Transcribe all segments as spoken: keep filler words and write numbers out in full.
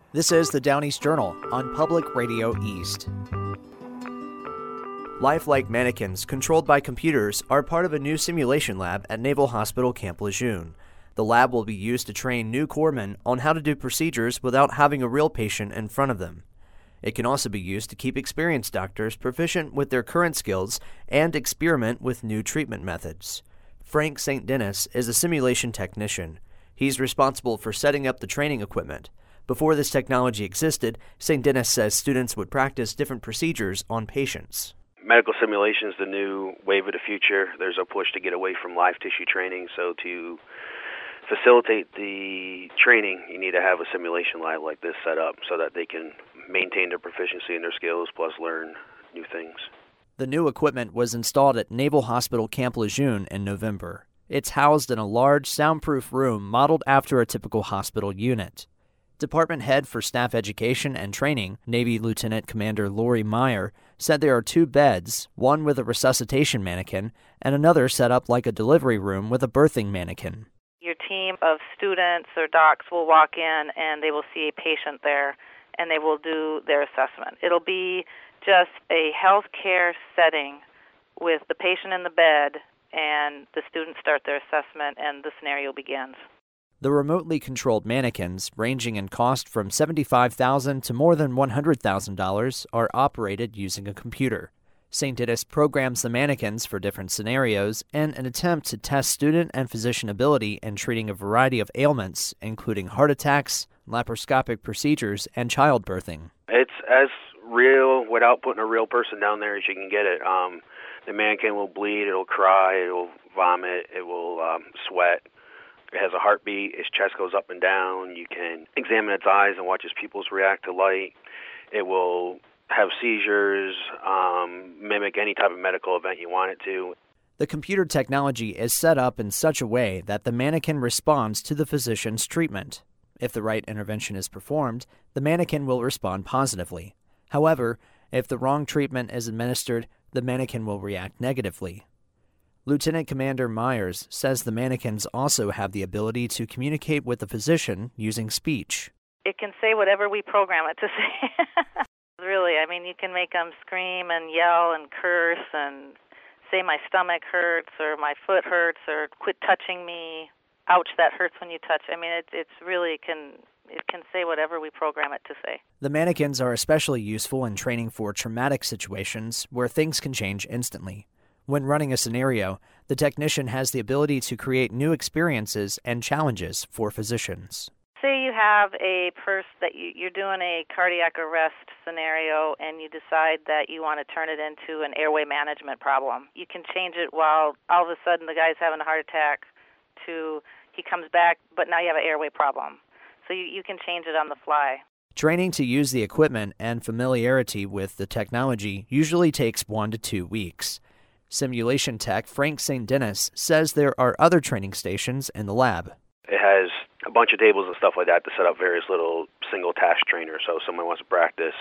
This is the Down East Journal on Public Radio East. Lifelike mannequins controlled by computers are part of a new simulation lab at Naval Hospital Camp Lejeune. The lab will be used to train new corpsmen on how to do procedures without having a real patient in front of them. It can also be used to keep experienced doctors proficient with their current skills and experiment with new treatment methods. Frank Saint Denis is a simulation technician. He's responsible for setting up the training equipment. Before this technology existed, Saint Denis says students would practice different procedures on patients. Medical simulation is the new wave of the future. There's a push to get away from live tissue training, so to facilitate the training, you need to have a simulation lab like this set up so that they can maintain their proficiency in their skills plus learn new things. The new equipment was installed at Naval Hospital Camp Lejeune in November. It's housed in a large, soundproof room modeled after a typical hospital unit. Department Head for Staff Education and Training, Navy Lieutenant Commander Lori Meyer, said there are two beds, one with a resuscitation mannequin and another set up like a delivery room with a birthing mannequin. Your team of students or docs will walk in and they will see a patient there and they will do their assessment. It'll be just a healthcare setting with the patient in the bed and the students start their assessment and the scenario begins. The remotely controlled mannequins, ranging in cost from seventy-five thousand dollars to more than one hundred thousand dollars, are operated using a computer. Saint Denis programs the mannequins for different scenarios in an attempt to test student and physician ability in treating a variety of ailments, including heart attacks, laparoscopic procedures, and childbirthing. It's as real without putting a real person down there as you can get it. Um, the mannequin will bleed, it'll cry, it'll vomit, it will um, sweat. It has a heartbeat, its chest goes up and down. You can examine its eyes and watch its pupils react to light. It will have seizures, um, mimic any type of medical event you want it to. The computer technology is set up in such a way that the mannequin responds to the physician's treatment. If the right intervention is performed, the mannequin will respond positively. However, if the wrong treatment is administered, the mannequin will react negatively. Lieutenant Commander Myers says the mannequins also have the ability to communicate with the physician using speech. It can say whatever we program it to say. Really, I mean, you can make them scream and yell and curse and say my stomach hurts or my foot hurts or quit touching me. Ouch, that hurts when you touch. I mean, it, it's really can it can say whatever we program it to say. The mannequins are especially useful in training for traumatic situations where things can change instantly. When running a scenario, the technician has the ability to create new experiences and challenges for physicians. Say you have a person that you, you're doing a cardiac arrest scenario and you decide that you want to turn it into an airway management problem. You can change it while all of a sudden the guy's having a heart attack to he comes back, but now you have an airway problem. So you, you can change it on the fly. Training to use the equipment and familiarity with the technology usually takes one to two weeks. Simulation tech Frank Saint Denis says there are other training stations in the lab. It has a bunch of tables and stuff like that to set up various little single task trainers. So if someone wants to practice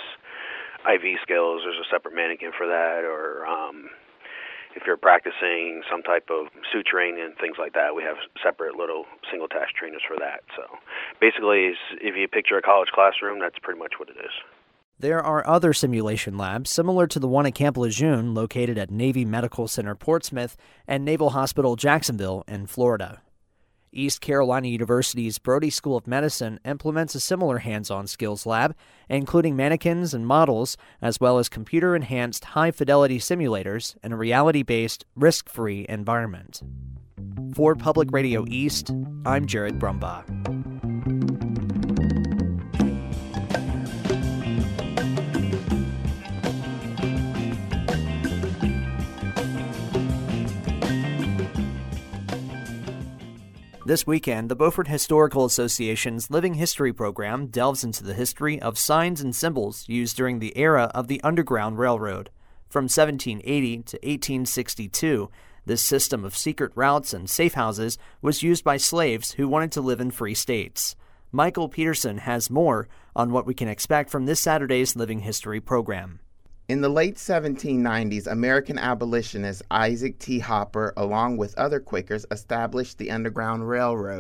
I V skills, there's a separate mannequin for that. Or um, if you're practicing some type of suturing and things like that, we have separate little single task trainers for that. So basically, if you picture a college classroom, that's pretty much what it is. There are other simulation labs similar to the one at Camp Lejeune located at Navy Medical Center Portsmouth and Naval Hospital Jacksonville in Florida. East Carolina University's Brody School of Medicine implements a similar hands-on skills lab, including mannequins and models, as well as computer-enhanced high-fidelity simulators in a reality-based, risk-free environment. For Public Radio East, I'm Jared Brumbaugh. This weekend, the Beaufort Historical Association's Living History program delves into the history of signs and symbols used during the era of the Underground Railroad. From seventeen eighty to eighteen sixty-two, this system of secret routes and safe houses was used by slaves who wanted to live in free states. Michael Peterson has more on what we can expect from this Saturday's Living History program. In the late seventeen nineties, American abolitionist Isaac T. Hopper, along with other Quakers, established the Underground Railroad.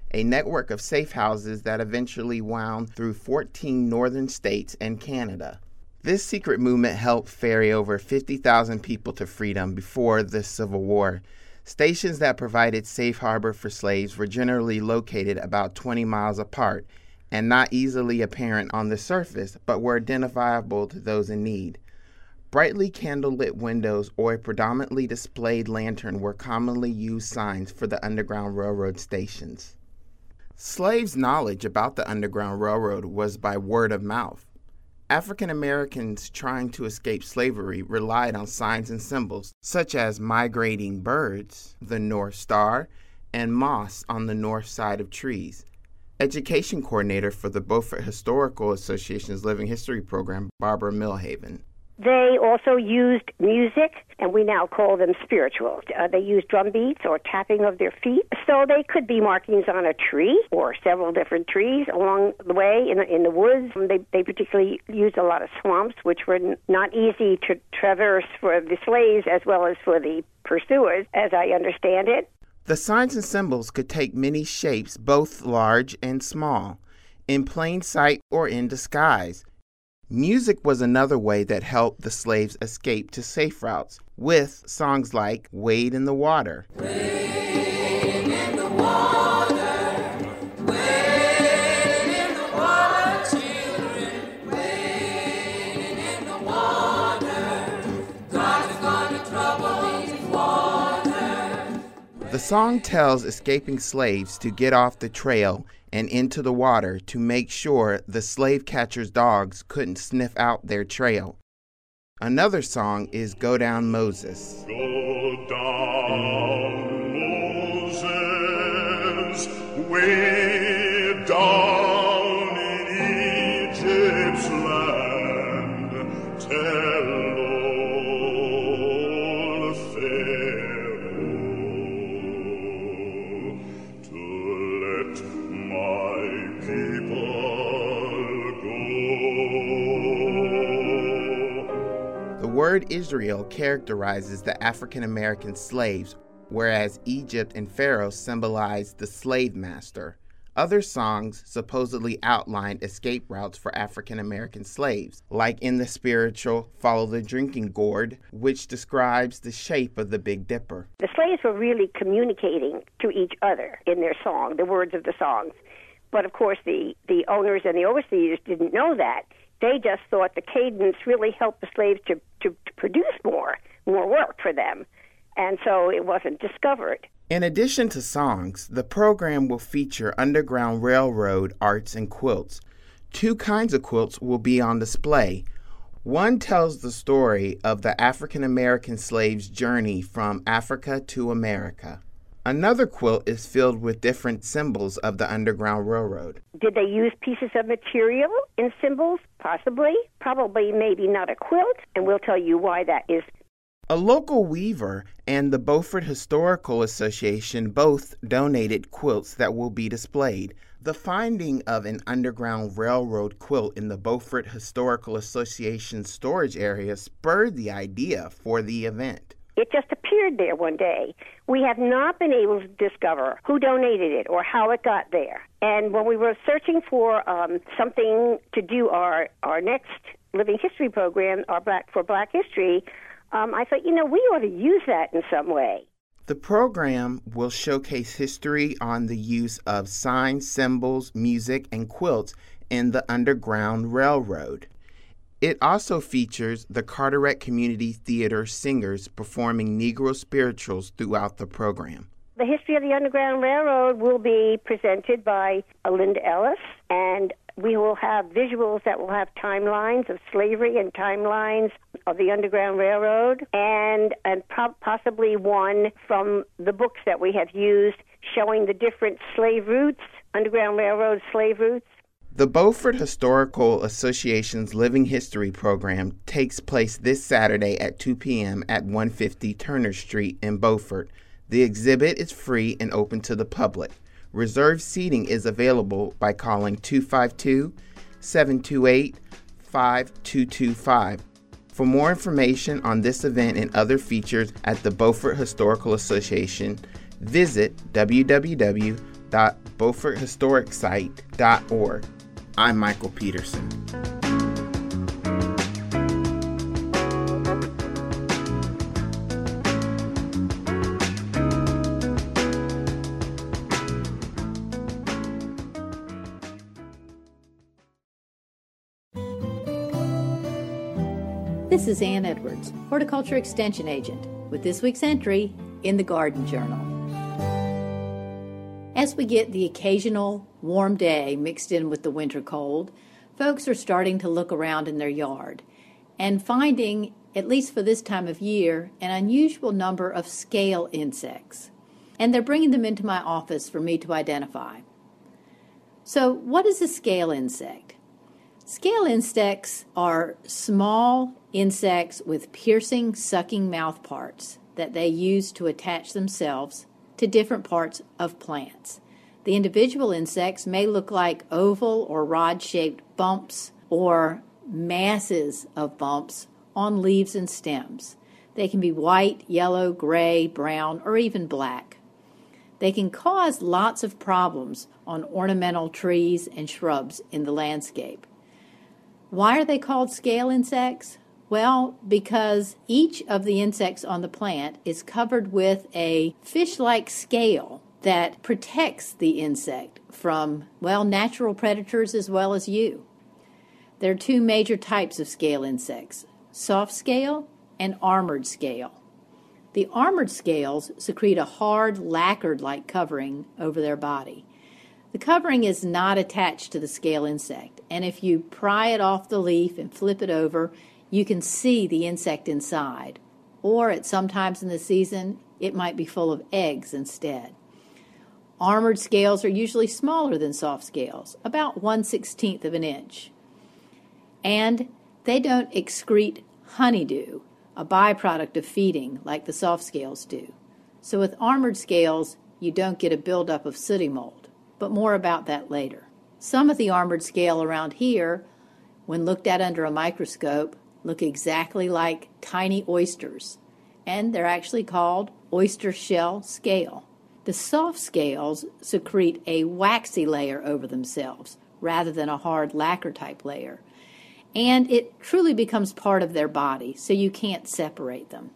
a network of safe houses that eventually wound through fourteen northern states and Canada. This secret movement helped ferry over fifty thousand people to freedom before the Civil War. Stations that provided safe harbor for slaves were generally located about twenty miles apart and not easily apparent on the surface, but were identifiable to those in need. Brightly candlelit windows or a predominantly displayed lantern were commonly used signs for the Underground Railroad stations. Slaves' knowledge about the Underground Railroad was by word of mouth. African Americans trying to escape slavery relied on signs and symbols such as migrating birds, the North Star, and moss on the north side of trees. Education coordinator for the Beaufort Historical Association's Living History program, Barbara Milhaven. They also used music, and we now call them spirituals. Uh, they used drum beats or tapping of their feet. So they could be markings on a tree or several different trees along the way in the, in the woods. They, they particularly used a lot of swamps, which were n- not easy to traverse for the slaves as well as for the pursuers, as I understand it. The signs and symbols could take many shapes, both large and small, in plain sight or in disguise. Music was another way that helped the slaves escape to safe routes, with songs like Wade in the Water. Wade in the water, wade in the water, children, wade in the water, God is going to trouble these waters. The song tells escaping slaves to get off the trail and into the water to make sure the slave catchers' dogs couldn't sniff out their trail. Another song is Go Down Moses. Go down, Moses, way down in Egypt's land. Tell old Pharaoh to let my people go. The word Israel characterizes the African American slaves, whereas Egypt and Pharaoh symbolized the slave master. Other songs supposedly outlined escape routes for African American slaves, like in the spiritual Follow the Drinking Gourd, which describes the shape of the Big Dipper. The slaves were really communicating to each other in their song, the words of the songs. But of course, the, the owners and the overseers didn't know that. They just thought the cadence really helped the slaves to, to, to produce more, more work for them. And so it wasn't discovered. In addition to songs, the program will feature Underground Railroad arts and quilts. Two kinds of quilts will be on display. One tells the story of the African American slave's journey from Africa to America. Another quilt is filled with different symbols of the Underground Railroad. Did they use pieces of material in symbols? Possibly. Probably maybe not a quilt, and we'll tell you why that is. A local weaver and the Beaufort Historical Association both donated quilts that will be displayed. The finding of an Underground Railroad quilt in the Beaufort Historical Association storage area spurred the idea for the event. It just appeared there one day. We have not been able to discover who donated it or how it got there. And when we were searching for um, something to do our, our next Living History program, our Black for Black History, Um, I thought, you know, we ought to use that in some way. The program will showcase history on the use of signs, symbols, music, and quilts in the Underground Railroad. It also features the Carteret Community Theater singers performing Negro spirituals throughout the program. The history of the Underground Railroad will be presented by Linda Ellis, and we will have visuals that will have timelines of slavery and timelines of the Underground Railroad, and and po- possibly one from the books that we have used showing the different slave routes, Underground Railroad slave routes. The Beaufort Historical Association's Living History program takes place this Saturday at two p.m. at one fifty Turner Street in Beaufort. The exhibit is free and open to the public. Reserved seating is available by calling two five two, seven two eight, five two two five. For more information on this event and other features at the Beaufort Historical Association, visit w w w dot beaufort historic site dot org. I'm Michael Peterson. This is Ann Edwards, Horticulture Extension Agent, with this week's entry in the Garden Journal. As we get the occasional warm day mixed in with the winter cold, folks are starting to look around in their yard and finding, at least for this time of year, an unusual number of scale insects. And they're bringing them into my office for me to identify. So, what is a scale insect? Scale insects are small insects with piercing, sucking mouth parts that they use to attach themselves to different parts of plants. The individual insects may look like oval or rod-shaped bumps or masses of bumps on leaves and stems. They can be white, yellow, gray, brown, or even black. They can cause lots of problems on ornamental trees and shrubs in the landscape. Why are they called scale insects? Well, because each of the insects on the plant is covered with a fish-like scale that protects the insect from, well, natural predators as well as you. There are two major types of scale insects, soft scale and armored scale. The armored scales secrete a hard, lacquered-like covering over their body. The covering is not attached to the scale insect, and if you pry it off the leaf and flip it over, you can see the insect inside, or at some times in the season, it might be full of eggs instead. Armored scales are usually smaller than soft scales, about one sixteenth of an inch. And they don't excrete honeydew, a byproduct of feeding like the soft scales do. So with armored scales, you don't get a buildup of sooty mold, but more about that later. Some of the armored scale around here, when looked at under a microscope, look exactly like tiny oysters, and they're actually called oyster shell scale. The soft scales secrete a waxy layer over themselves rather than a hard lacquer type layer, and it truly becomes part of their body, so you can't separate them.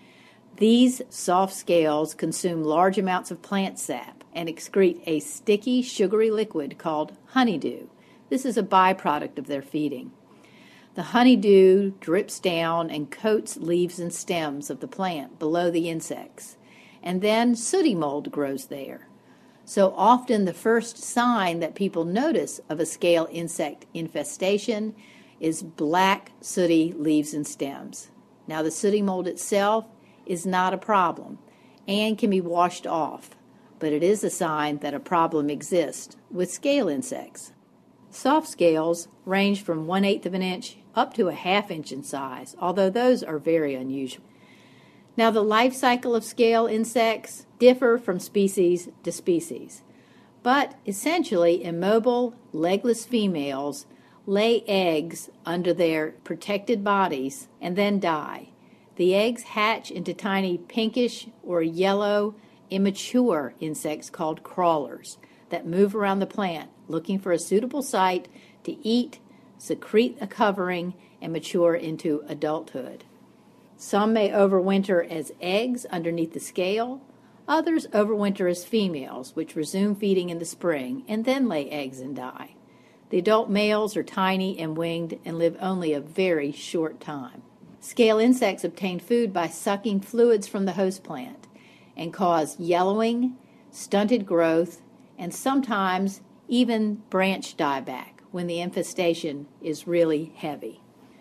These soft scales consume large amounts of plant sap and excrete a sticky, sugary liquid called honeydew. This is a byproduct of their feeding. The honeydew drips down and coats leaves and stems of the plant below the insects, and then sooty mold grows there. So often the first sign that people notice of a scale insect infestation is black, sooty leaves and stems. Now the sooty mold itself is not a problem and can be washed off, but it is a sign that a problem exists with scale insects. Soft scales range from one-eighth of an inch up to a half inch in size, although those are very unusual. Now, the life cycle of scale insects differ from species to species, but essentially immobile, legless females lay eggs under their protected bodies and then die. The eggs hatch into tiny pinkish or yellow immature insects called crawlers that move around the plant looking for a suitable site to eat, secrete a covering, and mature into adulthood. Some may overwinter as eggs underneath the scale. Others overwinter as females, which resume feeding in the spring and then lay eggs and die. The adult males are tiny and winged and live only a very short time. Scale insects obtain food by sucking fluids from the host plant and cause yellowing, stunted growth, and sometimes even branch dieback when the infestation is really heavy.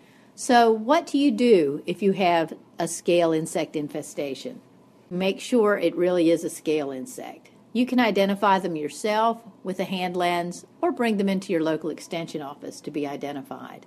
So what do you do if you have a scale insect infestation? Make sure it really is a scale insect. You can identify them yourself with a hand lens or bring them into your local extension office to be identified.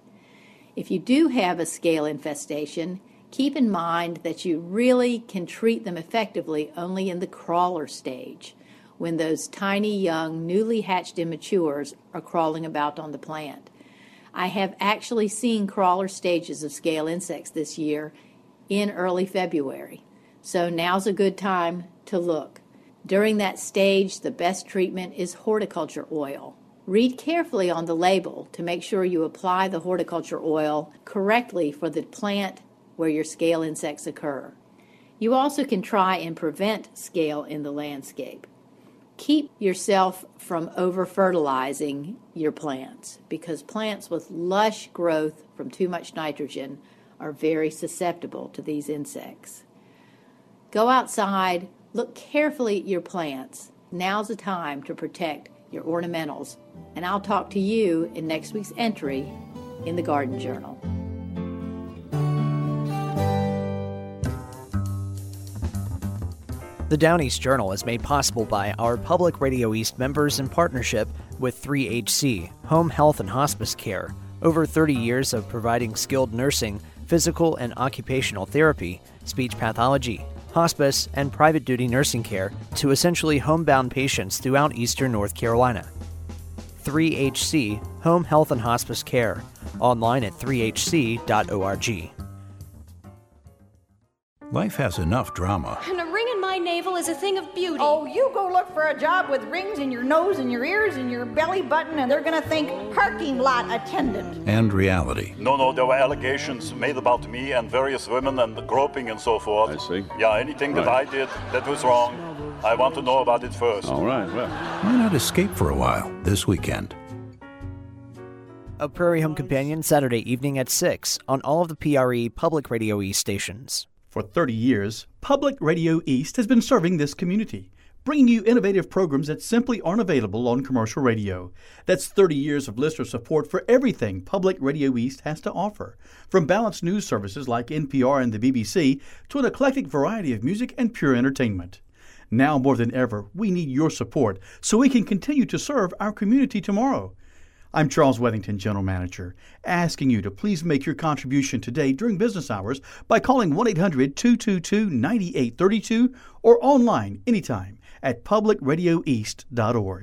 If you do have a scale infestation, keep in mind that you really can treat them effectively only in the crawler stage, when those tiny, young, newly hatched immatures are crawling about on the plant. I have actually seen crawler stages of scale insects this year in early February, so now's a good time to look. During that stage, the best treatment is horticulture oil. Read carefully on the label to make sure you apply the horticulture oil correctly for the plant where your scale insects occur. You also can try and prevent scale in the landscape. Keep yourself from over-fertilizing your plants because plants with lush growth from too much nitrogen are very susceptible to these insects. Go outside, look carefully at your plants. Now's the time to protect your ornamentals, and I'll talk to you in next week's entry in the Garden Journal. The Down East Journal is made possible by our Public Radio East members in partnership with three H C, Home Health and Hospice Care. Over thirty years of providing skilled nursing, physical and occupational therapy, speech pathology, hospice, and private duty nursing care to essentially homebound patients throughout eastern North Carolina. three H C, Home Health and Hospice Care, online at three h c dot org. Life has enough drama. And a ring in my navel is a thing of beauty. Oh, you go look for a job with rings in your nose and your ears and your belly button, and they're gonna think parking lot attendant. And reality. No, no, there were allegations made about me and various women and groping and so forth. I see. Yeah, anything right. that I did that was wrong, I want to know about it first. All right, well. Why not escape for a while this weekend? A Prairie Home Companion Saturday evening at six on all of the P R E Public Radio East stations. For thirty years, Public Radio East has been serving this community, bringing you innovative programs that simply aren't available on commercial radio. That's thirty years of listener support for everything Public Radio East has to offer, from balanced news services like N P R and the B B C to an eclectic variety of music and pure entertainment. Now more than ever, we need your support so we can continue to serve our community tomorrow. I'm Charles Weathington, General Manager, asking you to please make your contribution today during business hours by calling one eight hundred two two two nine eight three two or online anytime at public radio east dot org.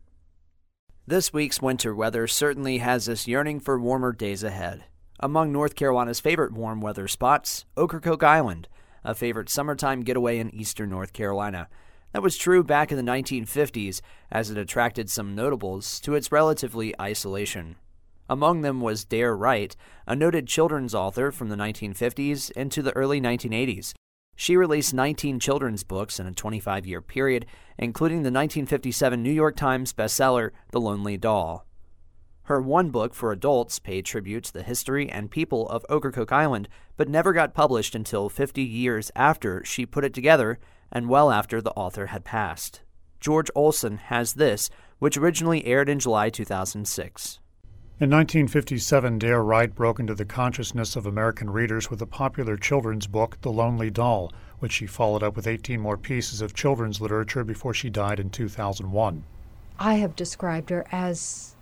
This week's winter weather certainly has us yearning for warmer days ahead. Among North Carolina's favorite warm weather spots, Ocracoke Island, a favorite summertime getaway in eastern North Carolina. That was true back in the nineteen fifties, as it attracted some notables to its relatively isolation. Among them was Dare Wright, a noted children's author from the nineteen fifties into the early nineteen eighties. She released nineteen children's books in a twenty-five-year period, including the nineteen fifty-seven New York Times bestseller, The Lonely Doll. Her one book for adults paid tribute to the history and people of Ocracoke Island, but never got published until fifty years after she put it together and well after the author had passed. George Olson has this, which originally aired in July two thousand six. In nineteen fifty-seven, Dare Wright broke into the consciousness of American readers with a popular children's book, The Lonely Doll, which she followed up with eighteen more pieces of children's literature before she died in two thousand one. I have described her as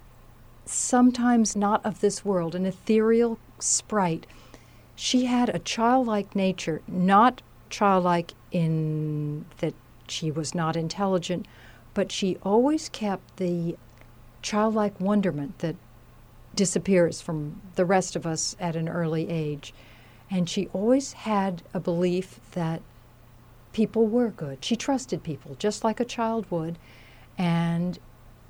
sometimes not of this world, an ethereal sprite. She had a childlike nature, not childlike in that she was not intelligent, but she always kept the childlike wonderment that disappears from the rest of us at an early age. And she always had a belief that people were good. She trusted people, just like a child would, and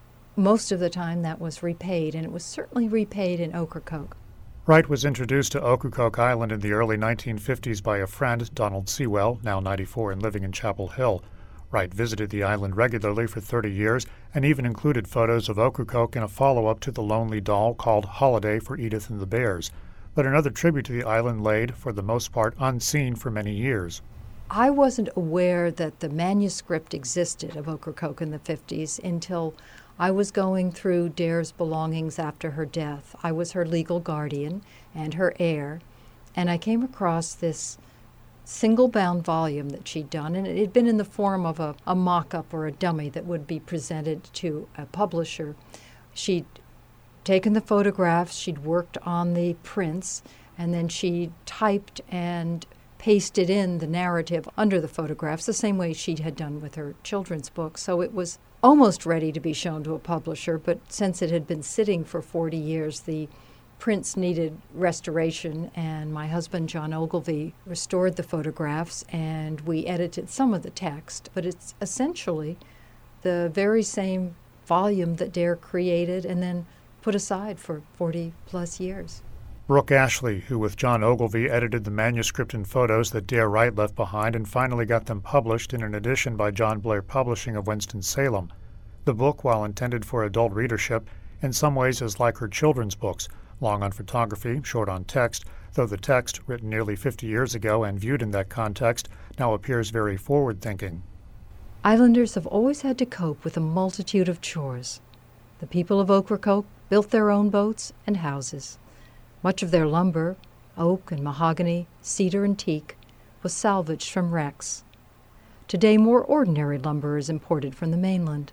most of the time that was repaid, and it was certainly repaid in Ocracoke. Wright was introduced to Ocracoke Island in the early nineteen fifties by a friend, Donald Sewell, now ninety-four and living in Chapel Hill. Wright visited the island regularly for thirty years and even included photos of Ocracoke in a follow-up to The Lonely Doll called Holiday for Edith and the Bears, but another tribute to the island laid, for the most part, unseen for many years. I wasn't aware that the manuscript existed of Ocracoke in the fifties until I was going through Dare's belongings after her death. I was her legal guardian and her heir, and I came across this single-bound volume that she'd done, and it had been in the form of a, a mock-up or a dummy that would be presented to a publisher. She'd taken the photographs, she'd worked on the prints, and then she typed and pasted in the narrative under the photographs, the same way she had done with her children's book. So it was almost ready to be shown to a publisher, but since it had been sitting for forty years, the prints needed restoration, and my husband, John Ogilvie, restored the photographs, and we edited some of the text. But it's essentially the very same volume that Dare created and then put aside for forty plus years. Brooke Ashley, who with John Ogilvie edited the manuscript and photos that Dare Wright left behind and finally got them published in an edition by John Blair Publishing of Winston-Salem. The book, while intended for adult readership, in some ways is like her children's books, long on photography, short on text, though the text, written nearly fifty years ago and viewed in that context, now appears very forward-thinking. Islanders have always had to cope with a multitude of chores. The people of Ocracoke built their own boats and houses. Much of their lumber, oak and mahogany, cedar and teak, was salvaged from wrecks. Today, more ordinary lumber is imported from the mainland.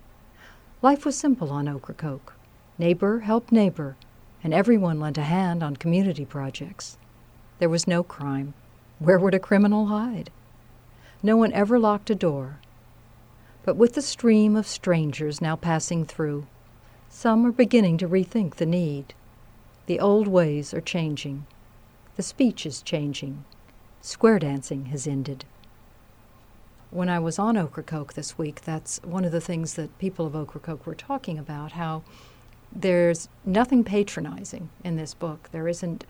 Life was simple on Ocracoke. Neighbor helped neighbor, and everyone lent a hand on community projects. There was no crime. Where would a criminal hide? No one ever locked a door. But with the stream of strangers now passing through, some are beginning to rethink the need. The old ways are changing. The speech is changing. Square dancing has ended. When I was on Ocracoke this week, that's one of the things that people of Ocracoke were talking about, how there's nothing patronizing in this book. There isn't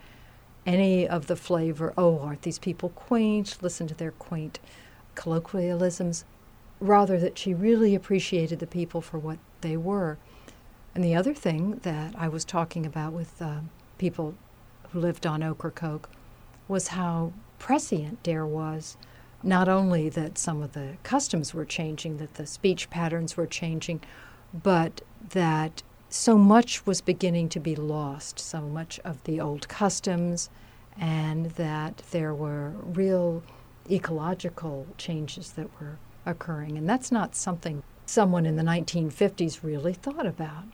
any of the flavor, oh, aren't these people quaint? Listen to their quaint colloquialisms. Rather that she really appreciated the people for what they were. And the other thing that I was talking about with uh, people who lived on Ocracoke was how prescient Dare was. Not only that some of the customs were changing, that the speech patterns were changing, but that so much was beginning to be lost, so much of the old customs, and that there were real ecological changes that were occurring. And that's not something someone in the nineteen fifties really thought about.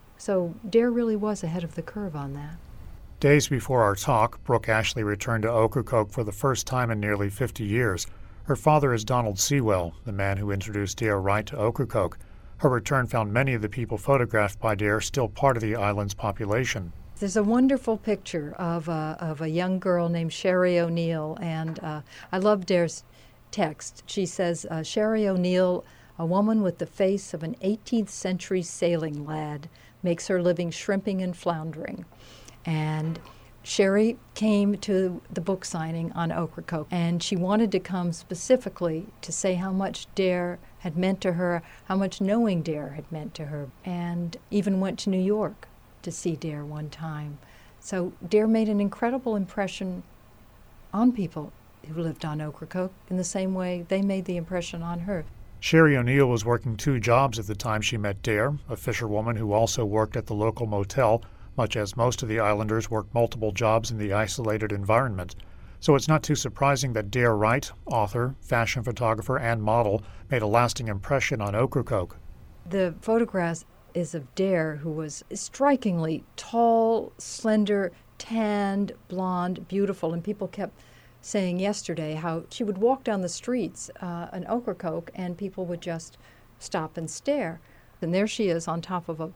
So Dare really was ahead of the curve on that. Days before our talk, Brooke Ashley returned to Ocracoke for the first time in nearly fifty years. Her father is Donald Sewell, the man who introduced Dare Wright to Ocracoke. Her return found many of the people photographed by Dare still part of the island's population. There's a wonderful picture of a, of a young girl named Sherry O'Neill, and uh, I love Dare's text. She says, uh, Sherry O'Neill, a woman with the face of an eighteenth century sailing lad, makes her living shrimping and floundering. And Sherry came to the book signing on Ocracoke, and she wanted to come specifically to say how much Dare had meant to her, how much knowing Dare had meant to her, and even went to New York to see Dare one time. So Dare made an incredible impression on people who lived on Ocracoke in the same way they made the impression on her. Sherry O'Neill was working two jobs at the time she met Dare, a fisherwoman who also worked at the local motel, much as most of the islanders worked multiple jobs in the isolated environment. So it's not too surprising that Dare Wright, author, fashion photographer, and model, made a lasting impression on Ocracoke. The photograph is of Dare, who was strikingly tall, slender, tanned, blonde, beautiful, and people kept saying yesterday how she would walk down the streets uh, in Ocracoke and people would just stop and stare. And there she is on top of a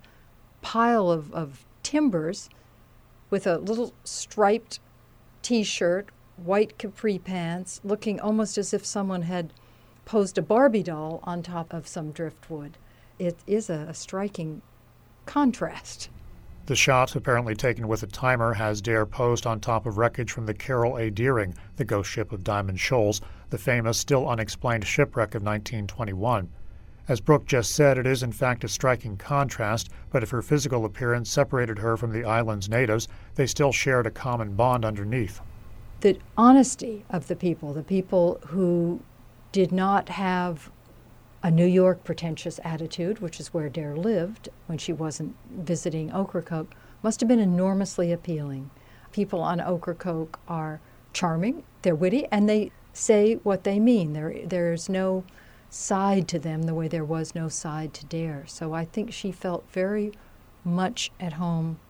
pile of, of timbers with a little striped T-shirt, white capri pants, looking almost as if someone had posed a Barbie doll on top of some driftwood. It is a, a striking contrast. The shot, apparently taken with a timer, has Dare posed on top of wreckage from the Carol A. Deering, the ghost ship of Diamond Shoals, the famous, still unexplained shipwreck of nineteen twenty-one. As Brooke just said, it is in fact a striking contrast, but if her physical appearance separated her from the island's natives, they still shared a common bond underneath. The honesty of the people, the people who did not have a New York pretentious attitude, which is where Dare lived when she wasn't visiting Ocracoke, must have been enormously appealing. People on Ocracoke are charming, they're witty, and they say what they mean. There, there's no side to them the way there was no side to Dare. So I think she felt very much at home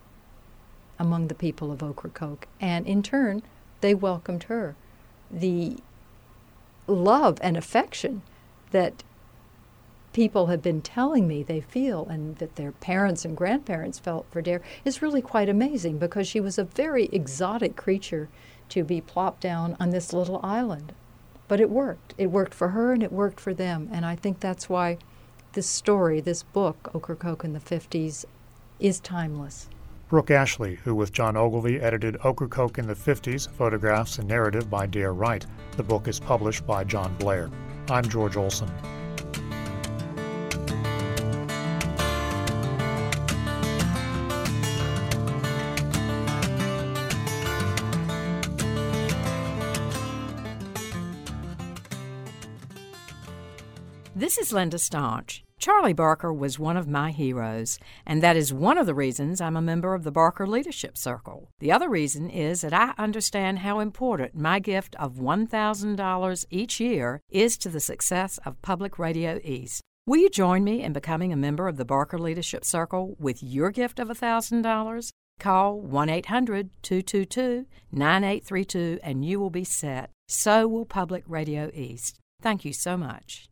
among the people of Ocracoke, and in turn, they welcomed her. The love and affection that people have been telling me they feel and that their parents and grandparents felt for Dare is really quite amazing, because she was a very exotic creature to be plopped down on this little island. But it worked. It worked for her and it worked for them. And I think that's why this story, this book, Ocracoke in the fifties, is timeless. Brooke Ashley, who with John Ogilvy edited Ocracoke in the fifties, Photographs and Narrative by Dare Wright. The book is published by John Blair. I'm George Olson. This is Linda Staunch. Charlie Barker was one of my heroes, and that is one of the reasons I'm a member of the Barker Leadership Circle. The other reason is that I understand how important my gift of one thousand dollars each year is to the success of Public Radio East. Will you join me in becoming a member of the Barker Leadership Circle with your gift of one thousand dollars? Call one eight hundred two two two nine eight three two and you will be set. So will Public Radio East. Thank you so much.